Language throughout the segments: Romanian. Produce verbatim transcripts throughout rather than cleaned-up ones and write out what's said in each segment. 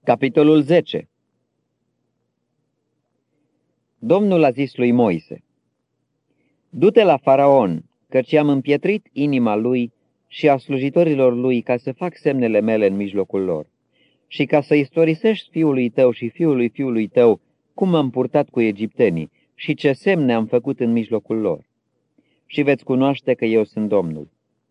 Capitolul zece. Domnul a zis lui Moise: Du-te la Faraon, căci am împietrit inima lui și a slujitorilor lui ca să fac semnele mele în mijlocul lor, și ca să istorisești fiului tău și fiului fiului tău cum am purtat cu egiptenii și ce semne am făcut în mijlocul lor. Și veți cunoaște că eu sunt Domnul.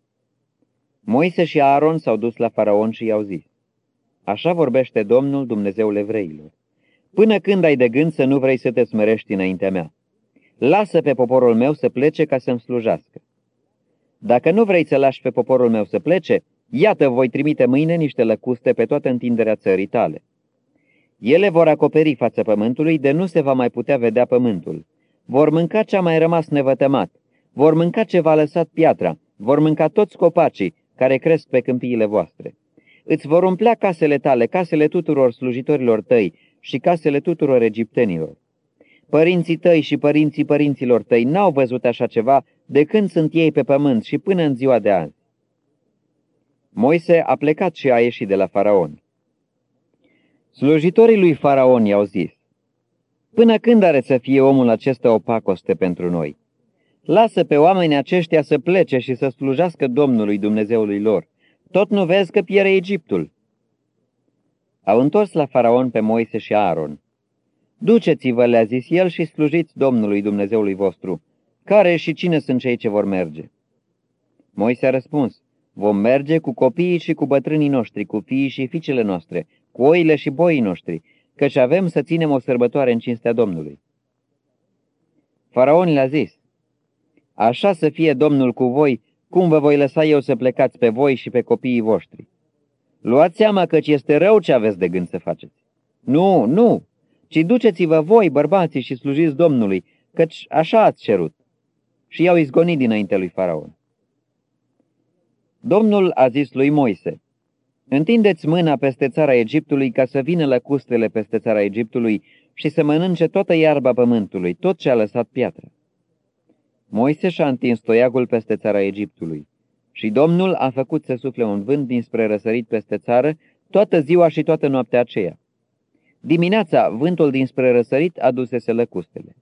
Moise și Aaron s-au dus la Faraon și i-au zis: Așa vorbește Domnul, Dumnezeul evreilor: Până când ai de gând să nu vrei să te smerești înaintea mea? Lasă pe poporul meu să plece ca să-mi slujească. Dacă nu vrei să lași pe poporul meu să plece, iată, voi trimite mâine niște lăcuste pe toată întinderea țării tale. Ele vor acoperi fața pământului, de nu se va mai putea vedea pământul. Vor mânca ce a mai rămas nevătămat, vor mânca ce v-a lăsat piatra, vor mânca toți copacii care cresc pe câmpiile voastre. Îți vor umplea casele tale, casele tuturor slujitorilor tăi și casele tuturor egiptenilor. Părinții tăi și părinții părinților tăi n-au văzut așa ceva de când sunt ei pe pământ și până în ziua de azi. Moise a plecat și a ieșit de la Faraon. Slujitorii lui Faraon i-au zis: Până când are să fie omul acesta o pacoste pentru noi? Lasă pe oamenii aceștia să plece și să slujească Domnului Dumnezeului lor. Tot nu vezi că pierde Egiptul? Au întors la Faraon pe Moise și Aaron. Duceți-vă, le-a zis el, și slujiți Domnului Dumnezeului vostru. Care și cine sunt cei ce vor merge? Moise a răspuns: Vom merge cu copiii și cu bătrânii noștri, cu fiii și fiicele noastre, cu oile și boii noștri, căci avem să ținem o sărbătoare în cinstea Domnului. Faraon le-a zis: Așa să fie Domnul cu voi, cum vă voi lăsa eu să plecați pe voi și pe copiii voștri. Luați seama căci este rău ce aveți de gând să faceți. Nu, nu, ci duceți-vă voi, bărbații, și slujiți Domnului, căci așa ați cerut. Și i-au izgonit dinainte lui Faraon. Domnul a zis lui Moise: Întindeți mâna peste țara Egiptului ca să vină lăcustele peste țara Egiptului și să mănânce toată iarba pământului, tot ce a lăsat piatra. Moise și-a întins toiagul peste țara Egiptului și Domnul a făcut să sufle un vânt dinspre răsărit peste țară toată ziua și toată noaptea aceea. Dimineața, vântul dinspre răsărit adusese lăcustele.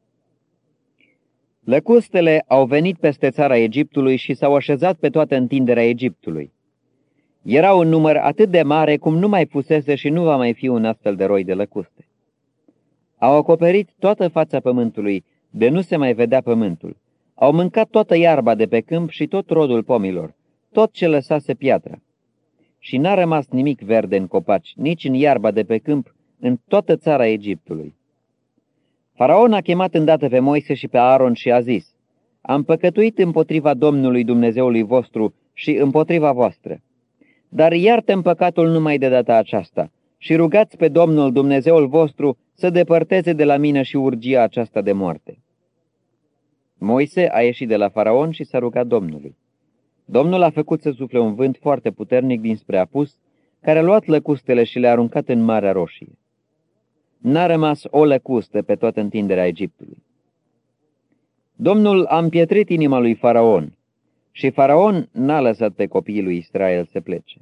Lăcustele au venit peste țara Egiptului și s-au așezat pe toată întinderea Egiptului. Era un număr atât de mare cum nu mai fusese și nu va mai fi un astfel de roi de lăcuste. Au acoperit toată fața pământului, de nu se mai vedea pământul. Au mâncat toată iarba de pe câmp și tot rodul pomilor, tot ce lăsase piatra. Și n-a rămas nimic verde în copaci, nici în iarba de pe câmp, în toată țara Egiptului. Faraon a chemat îndată pe Moise și pe Aaron și a zis: Am păcătuit împotriva Domnului Dumnezeului vostru și împotriva voastră. Dar iartă-mi păcatul numai de data aceasta și rugați pe Domnul Dumnezeul vostru să depărteze de la mine și urgia aceasta de moarte. Moise a ieșit de la Faraon și s-a rugat Domnului. Domnul a făcut să sufle un vânt foarte puternic dinspre apus, care a luat lăcustele și le-a aruncat în Marea Roșie. N-a rămas o lăcustă pe toată întinderea Egiptului. Domnul a împietrit inima lui Faraon și Faraon n-a lăsat pe copiii lui Israel să plece.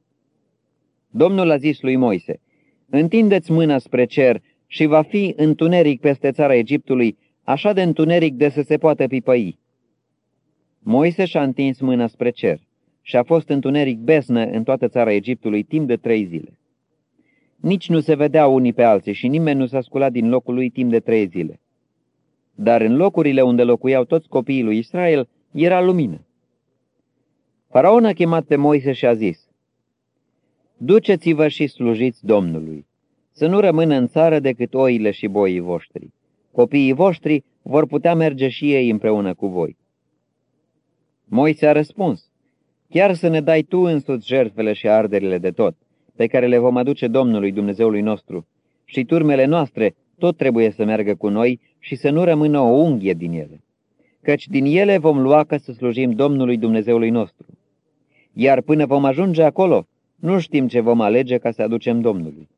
Domnul a zis lui Moise: Întindeți mâna spre cer și va fi întuneric peste țara Egiptului, așa de întuneric de să se poată pipăi. Moise și-a întins mâna spre cer și a fost întuneric besnă în toată țara Egiptului timp de trei zile. Nici nu se vedeau unii pe alții și nimeni nu s-a sculat din locul lui timp de trei zile. Dar în locurile unde locuiau toți copiii lui Israel era lumină. Faraon a chemat pe Moise și a zis: Duceți-vă și slujiți Domnului, să nu rămână în țară decât oile și boii voștri. Copiii voștri vor putea merge și ei împreună cu voi. Moise a răspuns: Chiar să ne dai tu însuți jertfele și arderile de tot, pe care le vom aduce Domnului Dumnezeului nostru, și turmele noastre tot trebuie să meargă cu noi și să nu rămână o unghie din ele, căci din ele vom lua ca să slujim Domnului Dumnezeului nostru. Iar până vom ajunge acolo, nu știm ce vom alege ca să aducem Domnului.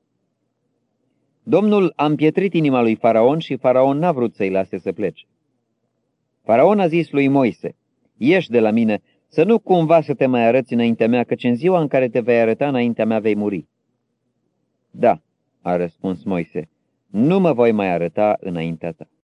Domnul a împietrit inima lui Faraon și Faraon n-a vrut să-i lase să plece. Faraon a zis lui Moise: Ieși de la mine, să nu cumva să te mai arăți înaintea mea, căci în ziua în care te vei arăta înaintea mea vei muri. Da, a răspuns Moise, nu mă voi mai arăta înaintea ta.